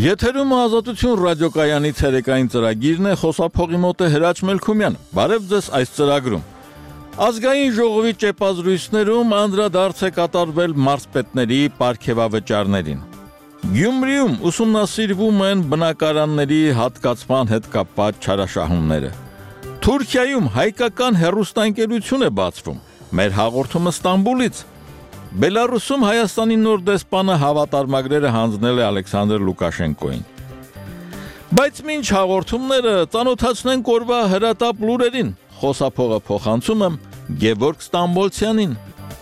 Եթերում Ազատություն ռադիոկայանի ցերեկային ծրագիրն է, խոսափողի մոտ է Հրաչ Մելքումյանը։ Բարև ձեզ այս ծրագրում։ Ազգային ժողովի ճեպազրույցներում անդրադարձ է կատարվել մարզպետների պարգևավճարներին։ Գյումրիում ուսումնասիրվում են բնակարանների հատկացման հետ կապված չարաշահումները։ Թուրքիայում հայկական հեռուստաընկերություն է բացվում։ Մեր հաղորդումը Ստամբուլից։ Բելարուսում Հայաստանի նոր դեսպանը հավատարմագրերը հանձնել է Ալեքսանդր Լուկաշենկոին։ Բայց մինչ հաղորդումները ծանոթացնենք օրվա հրատապ լուրերին, խոսափողը փոխանցում եմ Գևորգ Ստամբոլցյանին։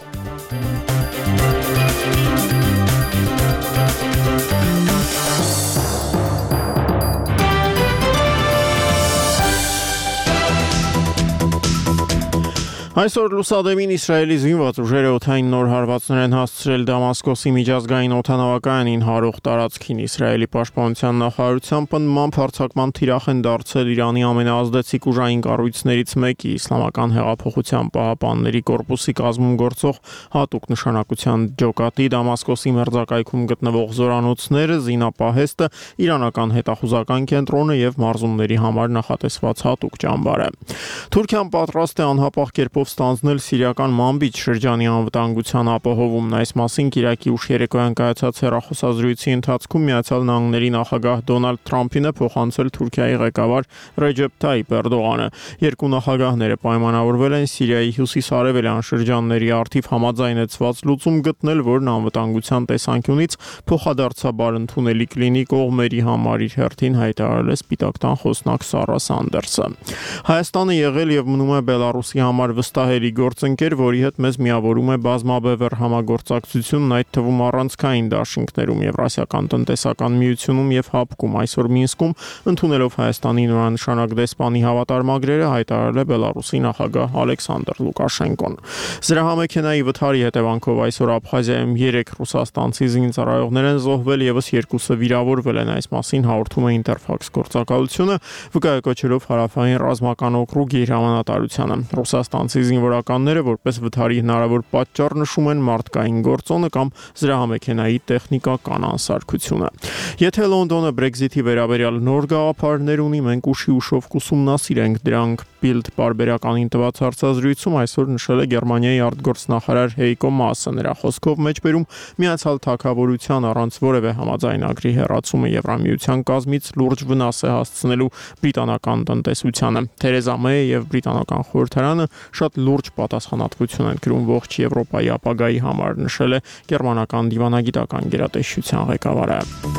Այսօր լուսադեմին Իսրայելի զինված ուժերը օդային նոր հարվածներ են հասցրել Դամասկոսի միջազգային օդանավակայանին հարող տարածքին։ Իսրայելի պաշտպանության նախարարության պնդմամբ հարձակման թիրախ են դարձել Իրանի ամենաազդեցիկ ուժային կառույցներից մեկի, Իսլամական հեղափոխության պահապանների կորպուսի կազմում գործող հատուկ նշանակության ջոկատի Դամասկոսի մերձակայքում գտնվող զորանոցները, զինապահեստը, իրանական հետախուզական կենտրոնը եւ մարզումների համար նախատեսված հատուկ ճամբարը։ Թուրքիան պատրաստ է անհապաղ կերպով ստանձնել սիրիական Մանբիջ շրջանի անվտանգության ապահովումն։ Այս մասին Կիրակի ուշ երեկոյան կայացած հեռախոսազրույցի ընթացքում Միացյալ Նահանգների նախագահ Դոնալդ Թրամփին է փոխանցել Թուրքիայի ղեկավար Ռեջեփ Թայիփ Էրդողանը։ Երկու նախագահները պայմանավորվել են Սիրիայի հյուսիս-արևելյան շրջանների առթիվ համաձայնեցված լուծում գտնել, որն անվտանգության տեսանկյունից փոխադարձաբար ընդունելի կլինի կողմերի համար, իր հերթին հայտարարել է Սպիտակ տան խոսնակ Սարա Սանդերսը։ Հայաստանը եղել եւ մնում է Բելարուսի համար վստահելի գործընկեր, որի հետ մեզ միավորում է բազմաբևեռ համագործակցությունն, այդ թվում առանցքային դաշինքներում, Եվրասիական տնտեսական միությունում եւ ՀԱՊԿ-ում։ Այսօր Մինսկում ընդունելով Հայաստանի նորանշանակ դեսպանի հավատարմագրերը հայտարարել է Բելարուսի նախագահ Ալեքսանդր Լուկաշենկոն։ Զրահամեքենայի վթարի հետևանքով այսօր Աբխազիայում 3 ռուսաստանցի զինծառայողներ են զոհվել, եւս 2-ը վիրավորվել են։ Այս մասին հաղորդում է Ինտերֆաքս գործակալությունը, վկայակոչելով հարավային ռազմական օկրուգի հրամանատարությանը։ Ռուսաստանցի զինվորականները որպես վթարի հնարավոր պատճառ նշում են մարդկային գործոնը կամ զրահամեքենայի տեխնիկական անսարքությունը։ Եթե Լոնդոնը Brexit-ի վերաբերյալ նոր գաղափարներ ունի, մենք ուշի ուշով կուսումնասիրենք դրանք, Bild պարբերականին տված հարցազրույցում այսօր նշել է Գերմանիայի արտգործնախարար Հեյկո Մասը։ Նրա խոսքով մեջբերում Միացյալ Թագավորության առանց որևէ համաձայնագրի հեռացումը Եվրամիության կազմից լուրջ վնաս է հասցնելու բրիտանական տնտեսությանը։ Թերեզա Մեյը եւ բրիտանական խորհրդարանը շատ լուրջ պատասխանատվություն են կրում ողջ Եվրոպայի ապագայի համար, նշել է գերմանական դիվանագիտական գերատեսչության ղեկավարը։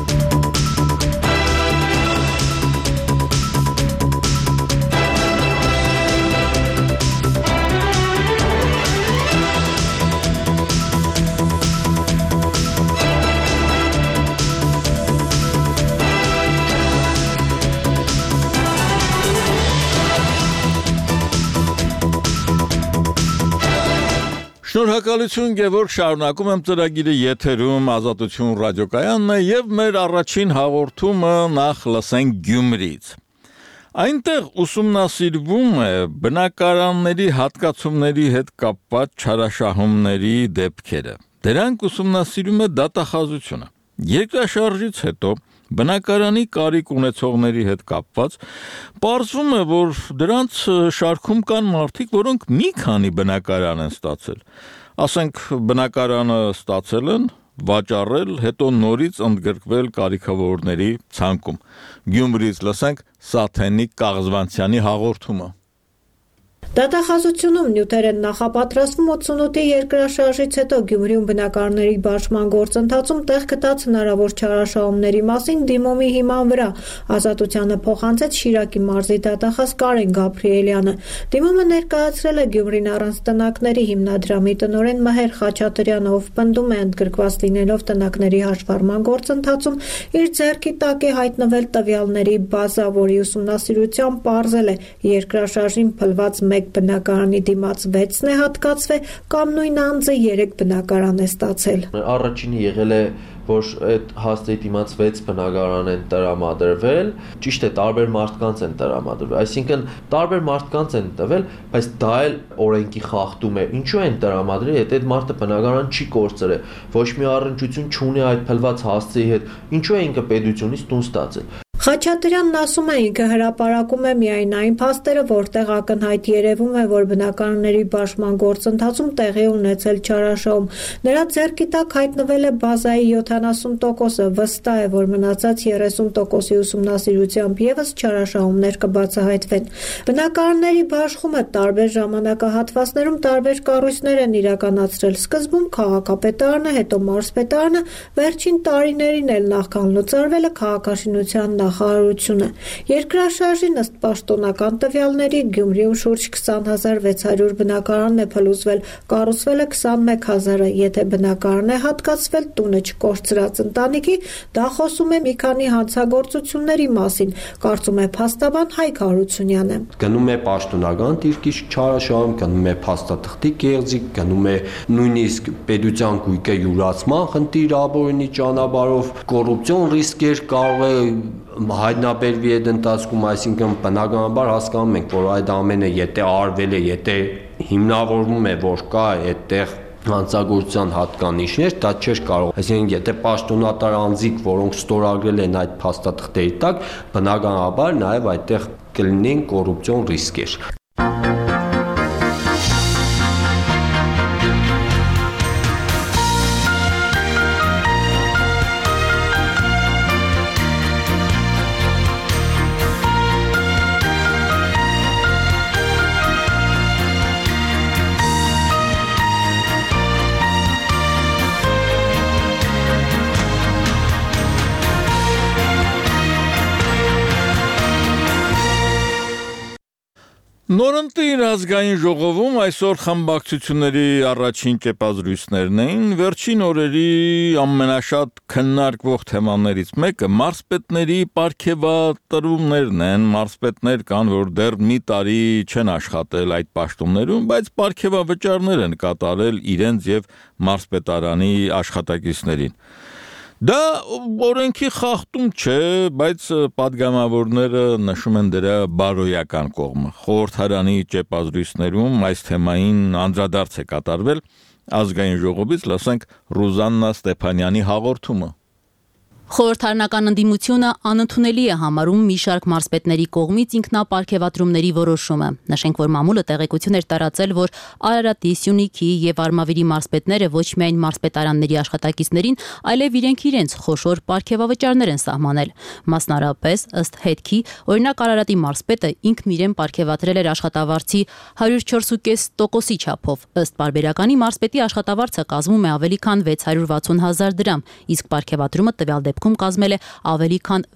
Շնորհակալություն Գևորգ, շարունակում եմ ծրագիրը եթերում Ազատություն ռադիոկայանն է եւ մեր առաջին հաղորդումը նախ լսենք Գյումրիից։ Այնտեղ ուսումնասիրվում է բնակարանների հատկացումների հետ կապված չարաշահումների դեպքերը։ Դրանք ուսումնասիրում է դատախազությունը։ Երկրաշարժից հետո բնակարանի կարիք ունեցողների հետ կապված պարզվում է, որ դրանց շարքում կան մարդիկ, որոնք մի քանի բնակարան են ստացել։ Ասենք բնակարանը ստացել են, վաճառել, հետո նորից ընդգրկվել կարիքավորների ցանկում։ Գյումրիից լսենք Սաթենիկ Կաղզվանցյանի հաղորդումը։ Դատախազությունում նյութեր են նախապատրաստվում 88-ի երկրաշարժից հետո Գյումրիում բնակարանների բաշխման գործընթացում տեղ գտած հնարավոր չարաշահումների մասին դիմումի հիման վրա Ազատությանը փոխանցեց Շիրակի մարզի դատախազ Կարեն Գաբրիելյանը։ Դիմումը ներկայացրել է Գյումրին առանց տնակների հիմնադրամի տնօրեն Մհեր Խաչատրյանը, ով պնդում է ընդգրկված լինելով տնակների հաշվառման գործընթացում իր ձեռքի տակ է հայտնվել տվյալների բազա, որի ուսումնասիրությամբ պարզել է երկրաշարժին փլված մեկ բնակարանի դիմաց 6-ն է հատկացվել կամ նույն անձը 3 բնակարան է ստացել։ Առաջինը եղել է որ այդ հաստի դիմաց 6 բնակարան են տրամադրվել, ճիշտ է, տարբեր մարդկանց են տրամադրվել, այսինքն տարբեր մարդկանց են տվել, բայց դա էլ օրենքի խախտում է։ Ինչու են տրամադրել, եթե այդ մարդը բնակարան չի կորցրել, ոչ մի առնչություն չունի այդ փլված հաստի հետ, ինչու է ինքը պետությունից տուն ստացել։ Խաչատրյանն ասում է, ինքը հրապարակում է միայն այն փաստերը, որտեղ ակնհայտ երևում է, որ բնակարանների բաշխման գործընթացում տեղի ունեցել չարաշահում։ Նրա ձեռքի տակ հայտնվել է բազայի 70%-ը, վստահ է, որ մնացած 30%-ի ուսումնասիրությամբ ևս չարաշահումներ կբացահայտվեն։ Բնակարանների բաշխումը տարբեր ժամանակահատվածներում տարբեր կառույցներ են իրականացրել, սկզբում քաղաքապետարանը, հետո մարզպետարանը, վերջին տարիներին էլ նախքան լուծարվելը քաղաքաշինության նախարարությունը։ Երկրաշարժի ըստ պաշտոնական տվյալների Գյումրիում շուրջ 20,600 բնակարան է փլուզվել, կառուցվել է 21,000-ը, եթե բնակարան է հատկացվել տունը չկորցրած ընտանիքի, դա խոսում է մի քանի հանցագործությունների մասին, կարծում է փաստաբան Հայկ Հարությունյանը։ Գնում է պաշտոնական դիրքի չարաշահում, գնում է փաստաթղթի կեղծիք, գնում է նույնիսկ պետության գույքը յուրացման խնդիր ապօրինի ճանապարհով, կոռուպցիոն ռիսկեր կարող է հայտնաբերվի այդ ընթացքում, այսինքն բնականաբար հասկանում ենք, որ այդ ամենը եթե արվել է, եթե հիմնավորվում է, որ կա այդտեղ հանցագործության հատկանիշներ, դա չէր կարող։ Այսինքն, եթե պաշտոնատար անձիկ, որոնք ստորագրել են այդ փաստաթղթերի տակ, բնականաբար նաև այդտեղ կլինեն կոռուպցիոն ռիսկեր։ Նորընտիր ազգային ժողովում այսօր խմբակցությունների առաջին կեպազրույցներն էին, վերջին օրերի ամենաշատ քննարկվող թեմաներից մեկը մարզպետների պարգևատրումներն են, մարզպետներ կան, որ դեռ մի տարի չեն աշխատել այդ պաշտոններում, բայց պարգևավճարներ են կատարել իրենց եւ մարզպետարանի աշխատակիցներին։ Դա օրենքի խախտում չէ, բայց պատգամավորները նշում են դրա բարոյական կողմը։ Խորհրդարանի ճեպազրույցներում այս թեմային անդրադարձ է կատարվել, ազգային ժողովից լսենք Ռուզաննա Ստեփանյանի հաղորդումը։ Խորհրդարանական ընդդիմությունը անընդունելի է համարում մի շարք մարզպետների կողմից ինքնապարգևատրումների որոշումը։ Նշենք, որ մամուլը տեղեկություն էր տարածել, որ Արարատի, Սյունիքի եւ Արմավիրի մարզպետները ոչ միայն մարզպետարանների աշխատակիցներին, այլև իրենց խոշոր պարգևավճարներ են սահմանել։ Մասնարարապես, ըստ հետքի, օրինակ Արարատի մարզպետը ինքն իրեն պարգևատրել էր աշխատավարձի 104.5%-ի չափով։ Ըստ պարբերականի մարզպետի աշխատավարձը կազմում է ավելի քան 660,000 դրամ, իսկ պարգևատրումը տվյալ դեպքում կազմել է ավելի քան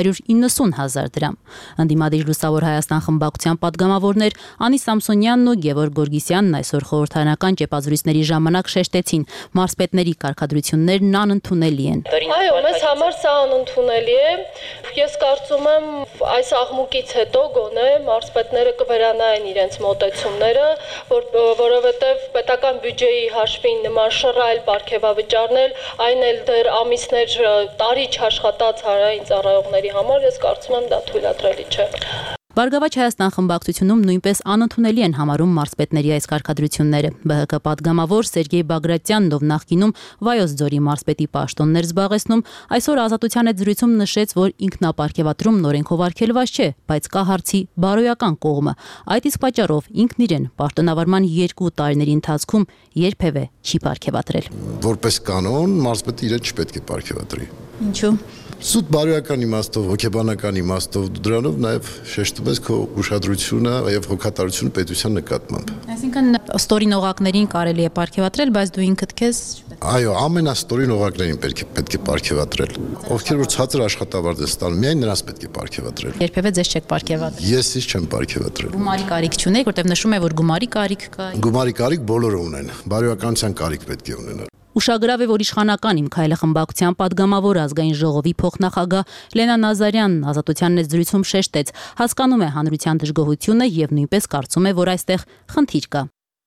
690,000 դրամ։ Ընդդիմադիր Լուսավոր Հայաստան խմբակցության падգամավորներ Անի Սամսոնյանն ու Գևորգ Գորգիսյանն այսօր խորհրդարանական ճեպազրույցների ժամանակ շեշտեցին, մարզպետների կարգադրություններն անընդունելի են։ Այո, մեզ համար սա անընդունելի է։ Ես կարծում եմ, այս աղմուկից հետո գոնե մարզպետները կվերանային իրենց մոտեցումները, որովհետև պետական բյուջեի հաշվին նման շռայլ պարգևավճարներ, այն էլ դեռ ամիսներ տարի չաշխատած հանրային ծառայողների համար, ես կարծում եմ, դա թույլատրելի չէ։ Բարգավաճ Հայաստան խմբակցությունում նույնպես անընդունելի են համարում մարզպետների այս կարգադրությունները։ ԲՀԿ падգամավոր Սերգեյ Բագրատյանն, ով նախկինում Վայոց ձորի մարզպետի պաշտոններ զբաղեցնում, այսօր Ազատության հետ զրույցում նշեց, որ ինքնապարգևատրումն օրենքով արգելված չէ, բայց կա հարցի բարոյական կողմը։ Այդ իսկ պատճառով ինքն իրեն պաշտոնավարման 2 տարիների ընթացքում երբևէ չի պարգևատրել։ Որպես կանոն, մարզպետը իրեն չպետք է պարգևատրի։ Ինչու՞։ Սուտ բարոյական իմաստով, հոգեբանական իմաստով դրանով նաև շեշտում ես քո ուշադրությունը եւ հոգատարությունը պետության նկատմամբ։ Այսինքն ստորին օղակներին կարելի է պարգևատրել, բայց դու ինքդ քեզ Այո, ամենաստորին օղակներին պետք է պարգևատրել։ Ովքեր որ ցածր աշխատավարձ են ստանում, միայն նրանց պետք է պարգևատրել։ Երբևէ ձեզ չեք պարգևատրել։ Ես չեմ պարգևատրել։ Գումարի կարիք չունեք, որտեղ նշում է, որ գումարի կարիք կա։ Գումարի կարիք բոլորը ունեն։ Բարոյականության կարիք պետք է ունենան։ Ուշագրավ է, որ իշխանական Իմ Քայլը խմբակցության падգամավոր ազգային ժողովի փոխնախագահ Լենա Նազարյանն Ազատության հետ զրույցում շեշտեց, հասկանում է հանրության դժգոհությունը եւ նույնպես կարծում է, որ այստեղ խնդիր կա։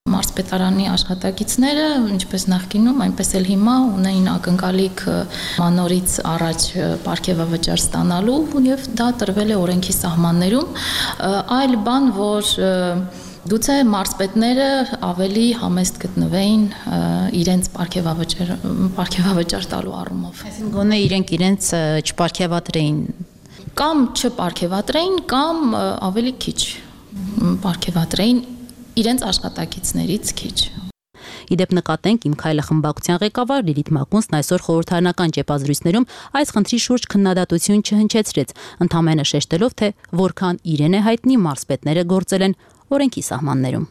Մարզպետարանի աշխատակիցները, ինչպես նախկինում, այնպես էլ հիմա ունեին ակնկալիք մանորից առաջ պարգևավճար ստանալու եւ դա տրվել է օրենքի սահմաններում, այլ բան, որ գուցե մարզպետները ավելի համեստ գտնվեին իրենց պարգևավճար տալու առումով։ Այսինքն գոնե իրենց չպարգևատրեին կամ չպարգևատրեին, կամ ավելի քիչ պարգևատրեին իրենց աշխատակիցներից քիչ։ Իդեպ նկատենք Իմ քայլը խմբակցության ղեկավար Լիլիթ Մակունցն այսօր խորհրդարանական ճեպազրույցներում այս խնդրի շուրջ քննադատություն չհնչեցրեց, ընդամենը շեշտելով, թե որքան իրեն է հայտնի մարզպետները գործել են օրենքի սահմաններում։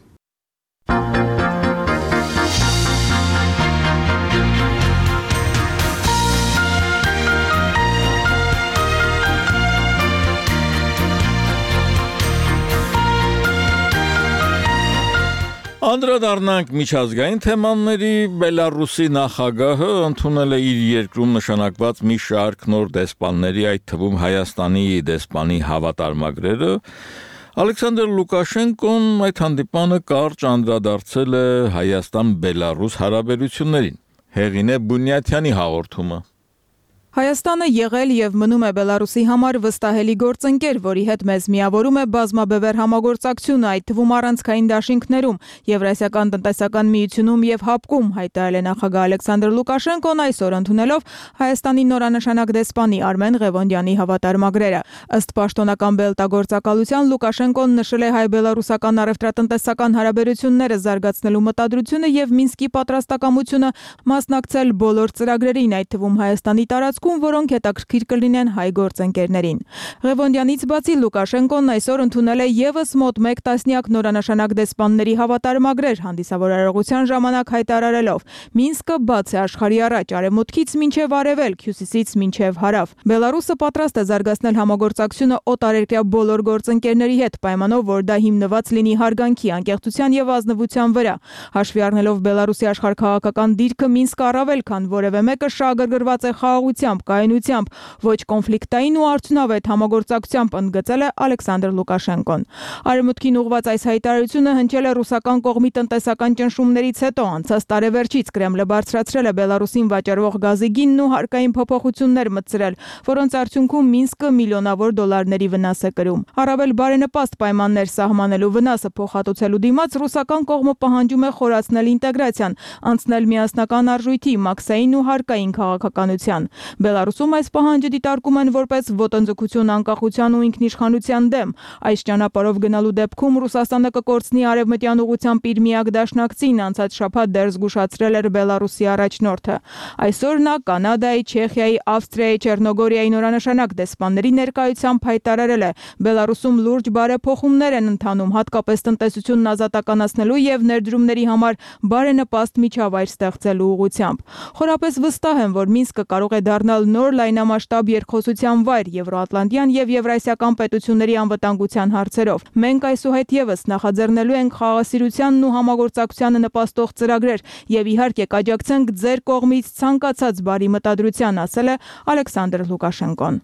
Անդրադառնանք միջազգային թեմաների, Բելարուսի նախագահը ընդունել է իր երկրում նշանակված մի շարք նոր դեսպանների, այդ թվում Հայաստանի դեսպանի հավատարմագրերը։ Ալեքսանդր Լուկաշենկոն այդ հանդիպանը կարճ անդրադարձել է Հայաստան-Բելարուս հարաբերություններին։ Հեղինե Բունյաթյանի հաղորդումը։ Հայաստանը եղել եւ մնում է Բելարուսի համար վստահելի գործընկեր, որի հետ մեզ միավորում է բազմաբևեռ համագործակցությունը, այդ թվում առանցքային դաշինքներում, Եվրասիական տնտեսական միությունում եւ ՀԱՊԿ-ում, հայտարարել է նախագահ Ալեքսանդր Լուկաշենկոն այսօր ընդունելով Հայաստանի նորանշանակ դեսպանի Արմեն Ղևոնդյանի հավատարմագրերը։ Ըստ պաշտոնական բելտագործակալության Լուկաշենկոն նշել է հայ-բելարուսական առևտրատնտեսական հարաբերությունները զարգացնելու մտադրությունը եւ Մինսկի պատրաստակամությունը մասնակցել բոլոր ծրագրերին, այդ թվում Հայաստանի տարածքում, որոնք հետաքրքիր կլինեն հայ գործընկերներին։ Ղևոնդյանից բացի Լուկաշենկոն այսօր ընդունել է եւս մոտ 1 տասնյակ նորանշանակ դեսպանների հավատարմագրեր, հանդիսավոր արարողության ժամանակ հայտարարելով. Մինսկը բաց է աշխարհի առաջ, արևմուտքից մինչև արևելք, հյուսիսից մինչև հարավ։ Բելարուսը պատրաստ է զարգացնել համագործակցությունը օտարերկրյա բոլոր գործընկերների հետ, պայմանով, որ դա հիմնված լինի հարգանքի, անկեղծության եւ ազնվության վրա։ Հաշվի առնելով Բելարուսի աշխարհքաղաքական դիրքը, Մինսկը առավել քան որևէ մեկը շահագրգռված է խաղաղությամբ, կայունությամբ, ոչ կոնֆլիկտային ու արդյունավետ համագործակցությամբ, ընդգծել է Ալեքսանդր Լուկաշենկոն։ Արևմուտքին ուղղված այս հայտարարությունը հնչել է ռուսական կողմի տնտեսական ճնշումներից հետո, անցած տարեվերջից Կրեմլը բարձրացրել է Բելարուսին վաճառվող գազի գինն ու հարկային փոփոխություններ մտցրել, որոնց արդյունքում Մինսկը միլիոնավոր դոլարների վնաս է կրում։ Առավել բարենպաստ պայմաններ սահմանելու վնասը փոխհատուցելու դիմաց ռուսական կողմը պահանջում է խորացնել ինտեգրացիան, անցնել միասնական արժույթի, մաքսային ու հարկային քաղաքականության։ Բելարուսում այս պահանջը դիտարկում են որպես ոտնձգություն անկախության ու ինքնիշխանության դեմ։ Այս ճանապարհով գնալու դեպքում Ռուսաստանը կկորցնի արևմտյան ուղղությամբ իր միակ դաշնակցին, անցած շաբաթ դեռ զգուշացրել էր Բելարուսի առաջնորդը։ Այսօր նա Կանադայի, Չեխիայի, Ավստրիայի, Չեռնոգորիայի նորանշանակ դեսպանների ներկայությամբ հայտարարել է. Բելարուսում լուրջ բարեփոխումներ են ընթանում, հատկապես տնտեսությունն ազատականացնելու եւ ներդրումների համար բարենպաստ միջավայր ստեղծելու ուղղությամբ։ Խորապես վստահ եմ, որ Մինսկը կարող է դառնալ նոր լայնամասշտաբ երկխոսության վայր եվրոատլանտյան եւ եվրասիական պետությունների անվտանգության հարցերով։ Մենք այսուհետ եւս նախաձեռնելու ենք խաղաղասիրությանն ու համագործակցությանը նպաստող ծրագրեր եւ իհարկե կաջակցենք ձեր կողմից ցանկացած բարի մտադրության, ասել է Ալեքսանդր Լուկաշենկոն։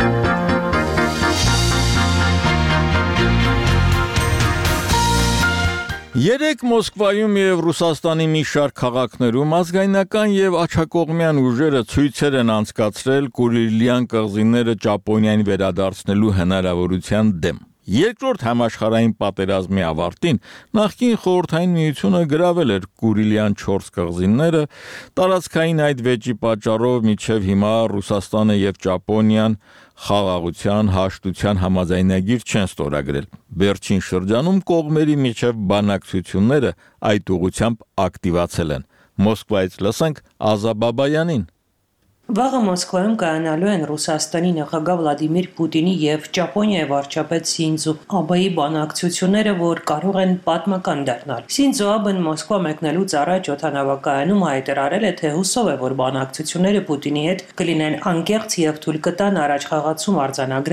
Երեք Մոսկվայում եւ Ռուսաստանի մի շարք քաղաքներում ազգայնական եւ աջակողմյան ուժերը ցույցեր են անցկացրել Կուրիլյան կղզիները Ճապոնիային վերադարձնելու հնարավորության դեմ։ Երկրորդ համաշխարհային պատերազմի ավարտին նախկին խորհրդային միությունը գրավել էր Կուրիլյան 4 կղզիները, տարածքային այդ վեճի պատճառով մինչև հիմա Ռուսաստանը եւ Ճապոնիան խաղաղության, հաշտության համաձայնագիր չեն ստորագրել։ Վերջին շրջանում կողմերի միջև բանակցությունները այդ ուղղությամբ ակտիվացել են։ Մոսկվայից լսենք Ազա Բաբայանին։ Վաղը Մոսկվայում կայանալու են Ռուսաստանի նախագահ Վլադիմիր Պուտինի եւ Ճապոնիայի վարչապետ Սինձո Աբեի բանակցությունները, որ կարող են պատմական դառնալ։ Սինձո Աբեն Մոսկվա մեկնելուց առաջ օդանավակայանում հայտարարել է, թե հուսով է, որ բանակցությունները Պուտինի հետ կլինեն անկեղծ եւ թույլ կտան առաջխաղացում արձանագրել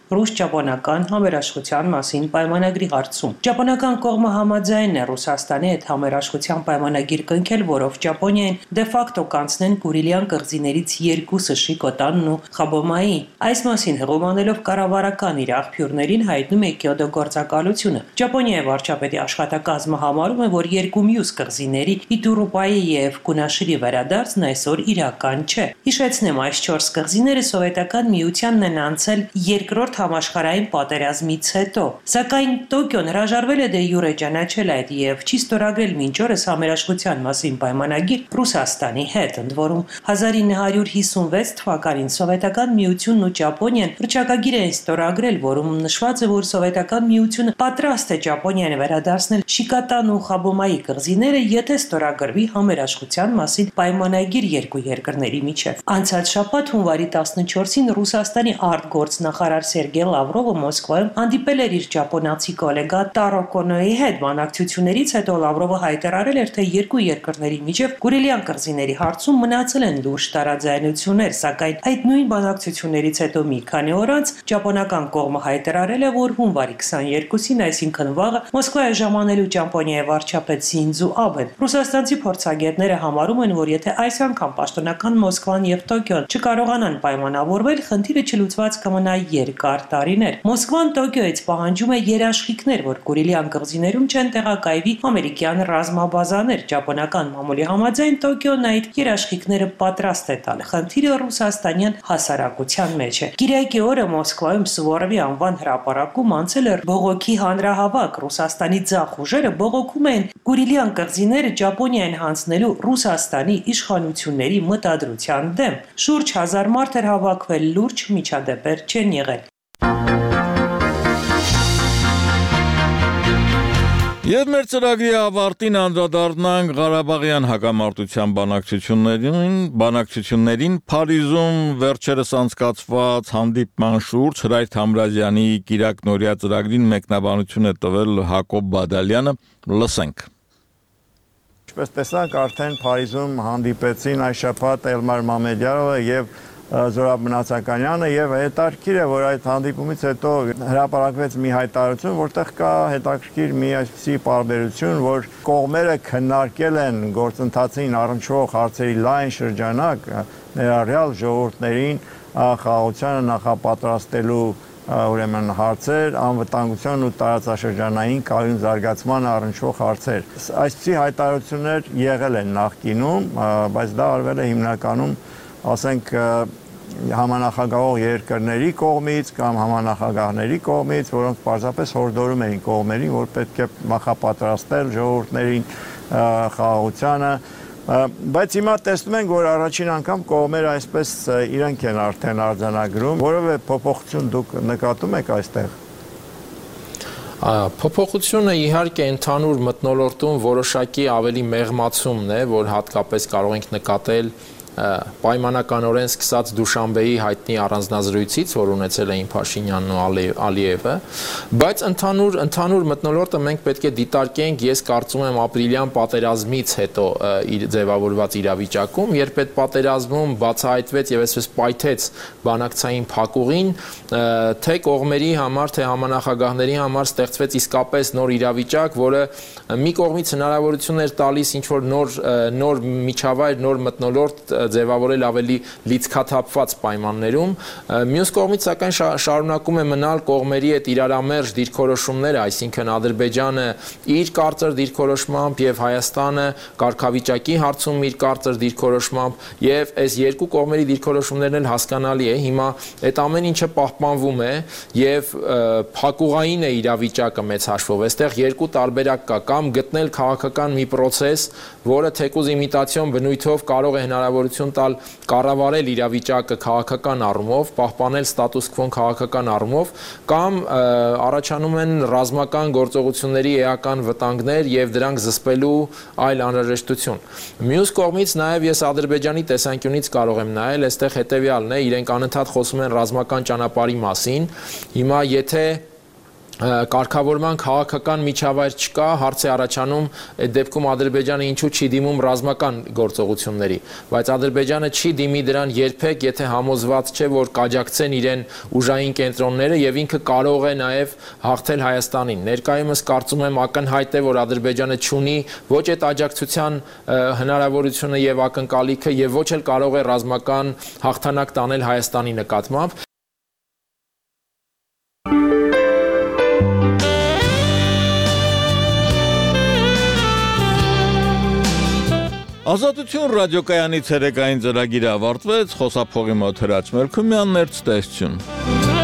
ռուս-ճապոնական համերաշխության մասին պայմանագրի հարցում։ Ճապոնական կողմը համաձայն է Ռուսաստանի հետ համերաշխության պայմանագիր կնքել, որով Ճապոնիային դե ֆակտո կանցնեն Կուրիլյան կղզիներից երկուսը Շիկոտանն ու Խաբոմայի։ Այս մասին հղումանելով կառավարական իր աղբյուրներին հայտնում է Կյոտո գործակալությունը։ Ճապոնիայի վարչապետի աշխատակազմը համարում է, որ երկու մյուս կղզիների Իտուրուպայի եւ Կունաշիրի վերադարձն այսօր իրական չէ։ Հիշեցնեմ, այս 4 կղզիները Սովետական միությանն են անցել երկրորդ համաշխարհային պատերազմից հետո, սակայն Տոկիոն հրաժարվել է դե յուրե ճանաչել այդ եւ չի ստորագրել մինչ օրս համերաշխության մասին պայմանագիր Ռուսաստանի հետ, ընդ որում 1956 թվականին Սովետական միությունն ու Ճապոնիան հռչակագիր են ստորագրել, որում նշված է, որ Սովետական միությունը պատրաստ է Ճապոնիան վերադարձնել Շիկոտան ու Խաբոմայի կղզիները, եթե ստորագրվի համերաշխության մասին պայմանագիր երկու երկրների միջև։ Անցած շաբաթ հունվարի 14-ին Ռուսաստանի արտգործնախարար Սերգեյ Լավրովը Մոսկվայում հանդիպել էր իր ճապոնացի գոլեգա Տարո Կոնոյի հետ։ Բանակցություններից հետո Լավրովը հայտարարել էր, թե երկու երկրների միջև Կուրիլյան կղզիների հարցում մնացել են լուրջ տարաձայնություններ, սակայն այդ նույն բանակցություններից հետո մի քանի օր անց ճապոնական կողմը հայտարարել է, որ հունվարի 22-ին, այսինքն վաղը, Մոսկվայ ժամանելու Ճապոնիայի վարչապետ Սինձո Աբեն։ Ռուսաստանցի փորձագետները համարում են, որ եթե այս անգամ պաշտոնական Մոսկվան եւ Տոկիոն չկարողանան պայմանավորվել, խնդիրը չլուծված կմնա երկար տարիներ։ Մոսկվան Տոկիոյից պահանջում է երաշխիքներ, որ Կուրիլյան կղզիներում չեն տեղակայվի ամերիկյան ռազմաբազաներ։ Ճապոնական մամուլի համաձայն Տոկիոն այդ երաշխիքները պատրաստ է տալ։ Խնդիրը ռուսաստանյան հասարակության մեջ է։ Կիրակի օրը Մոսկվայում Սուվորովի անվան հրապարակում անցել էր բողոքի հանրահավաք։ Ռուսաստանի ձախ ուժերը բողոքում են Կուրիլյան կղզիները Ճապոնիային հանձնելու Ռուսաստանի իշխանությունների մտադրության դեմ։ Շուրջ 1000 մարդ էր հավաքվել, լուրջ միջադեպեր չեն եղել։ Եվ մեր ծրագրի ավարտին անդրադառնանք Ղարաբաղյան հակամարտության բանակցություններին Փարիզում վերջերս անցկացված հանդիպման շուրջ Հրայր Թամրազյանի կիրակնօրյա ծրագրին մեկնաբանություն է տվել Հակոբ Բադալյանը, լսենք։ Ինչպես տեսանք, արդեն Փարիզում հանդիպեցին այս շաբաթ Էլմար Մամեդյարովը եւ Զորաբ Մնացականյանը եւ հետաքրքիր է, որ այդ հանդիպումից հետո հրապարակվեց մի հայտարարություն, որտեղ կա հետաքրքիր մի այսպիսի պարբերություն, որ կողմերը քննարկել են գործընթացին առնչվող հարցերի լայն շրջանակ, ներառյալ ժողովուրդներին խաղաղությանը նախապատրաստելու ուրեմն հարցեր, անվտանգության ու տարածաշրջանային կայուն զարգացման առնչվող հարցեր։ Այսպիսի հայտարարություններ եղել են նախկինում, բայց դա արվել է հիմնականում ասենք համանախագահող երկրների կողմից կամ համանախագահների կողմից, որոնք պարզապես հորդորում էին կողմերին, որ պետք է նախապատրաստել ժողովուրդներին խաղաղությանը, բայց հիմա տեսնում ենք, որ առաջին անգամ կողմերը այսպես իրենք են արդեն արձանագրում, որովե փոփոխություն դուք նկատում եք այստեղ։ Փոփոխությունը իհարկե ընդհանուր մթնոլորտում որոշակի ավելի մեղմացումն է, որ հատկապես կարող ենք նկատել պայմանականորեն սկսած Դուշանբեի հայտնի առանձնազրույցից, որ ունեցել էին Փաշինյանն ու Ալիևը, բայց ընդհանուր մթնոլորտը մենք պետք է դիտարկենք, ես կարծում եմ ապրիլյան պատերազմից հետո ձևավորված իրավիճակում, երբ այդ պատերազմում բացահայտվեց եւ այսպես պայթեց բանակցային փակուղին, թե կողմերի համար, թե համանախագահների համար ստեղծվեց իսկապես նոր իրավիճակ, որը մի կողմից հնարավորություն էր տալիս ինչ-որ նոր միջավայր, նոր մթնոլորտ ձևավորել ավելի լիցքաթափված պայմաններում, մյուս կողմից սակայն շարունակում է մնալ կողմերի այդ իրարամերժ դիրքորոշումները, այսինքն Ադրբեջանը իր կարծր դիրքորոշմամբ եւ Հայաստանը կարգավիճակի հարցում իր կարծր դիրքորոշմամբ եւ այս երկու կողմերի դիրքորոշումներն էլ հասկանալի է, հիմա այդ ամեն ինչը պահպանվում է եւ փակուղային է իրավիճակը մեծ հաշվով, այստեղ երկու տարբերակ կա, կամ գտնել քաղաքական մի process, որը թեկուզ իմիտացիոն բնույթով կարող է հնարավորություն տալ կառավարել իրավիճակը քաղաքական առումով, պահպանել ստատուս քվոն քաղաքական առումով, կամ առաջանում են ռազմական գործողությունների էական վտանգներ եւ դրանք զսպելու այլ անհրաժեշտություն։ Մյուս կողմից նաեւ ես Ադրբեջանի տեսանկյունից կարող եմ նայել, այստեղ հետեւյալն է, իրենք անընդհատ խոսում են ռազմական ճանապարհի մասին։ Հիմա եթե կարգավորման քաղաքական միջավայր չկա, հարց է առաջանում այդ դեպքում Ադրբեջանը ինչու չի դիմում ռազմական գործողությունների, բայց Ադրբեջանը չի դիմի դրան երբեք, եթե համոզված չէ, որ կաջակցեն իրեն ուժային կենտրոնները եւ ինքը կարող է նաեւ հաղթել Հայաստանին։ Ներկայումս կարծում եմ ակնհայտ է, որ Ադրբեջանը չունի ոչ այդ աջակցության հնարավորությունը եւ ակնկալիքը եւ ոչ էլ կարող է ռազմական հաղթանակ տանել Հայաստանի նկատմամբ։ Ազատություն ռադիոկայանի ցերեկային ծրագիրը ավարտվեց, խոսափողի մոտ Հրաչ Մելքումյանն էր, ցտեսություն։